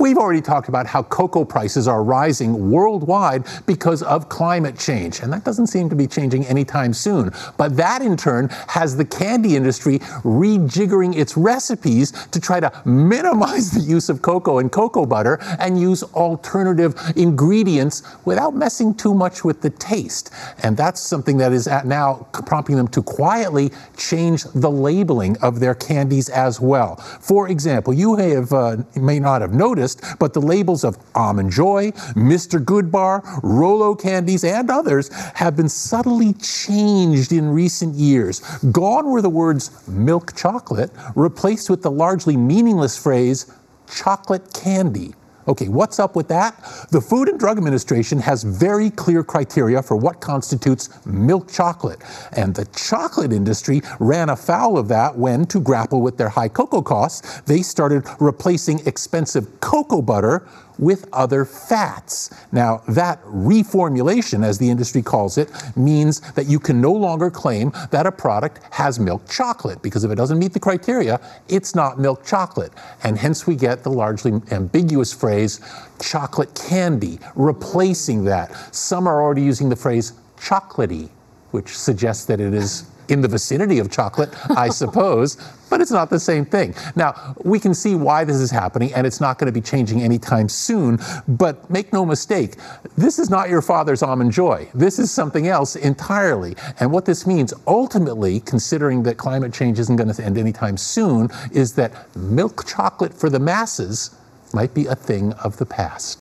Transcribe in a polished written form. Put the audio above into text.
We've already talked about how cocoa prices are rising worldwide because of climate change, and that doesn't seem to be changing anytime soon. But that, in turn, has the candy industry rejiggering its recipes to try to minimize the use of cocoa and cocoa butter and use alternative ingredients without messing too much with the taste. And that's something that is now prompting them to quietly change the labeling of their candies as well. For example, you may not have noticed, but the labels of Almond Joy, Mr. Goodbar, Rolo candies, and others have been subtly changed in recent years. Gone were the words milk chocolate, replaced with the largely meaningless phrase chocolate candy. Okay, what's up with that? The Food and Drug Administration has very clear criteria for what constitutes milk chocolate. And the chocolate industry ran afoul of that when, to grapple with their high cocoa costs, they started replacing expensive cocoa butter with other fats. Now, that reformulation, as the industry calls it, means that you can no longer claim that a product has milk chocolate, because if it doesn't meet the criteria, it's not milk chocolate. And hence we get the largely ambiguous phrase chocolate candy, replacing that. Some are already using the phrase chocolatey, which suggests that it is in the vicinity of chocolate, I suppose, but it's not the same thing. Now, we can see why this is happening, and it's not going to be changing anytime soon, but make no mistake, this is not your father's Almond Joy. This is something else entirely. And what this means, ultimately, considering that climate change isn't going to end anytime soon, is that milk chocolate for the masses might be a thing of the past.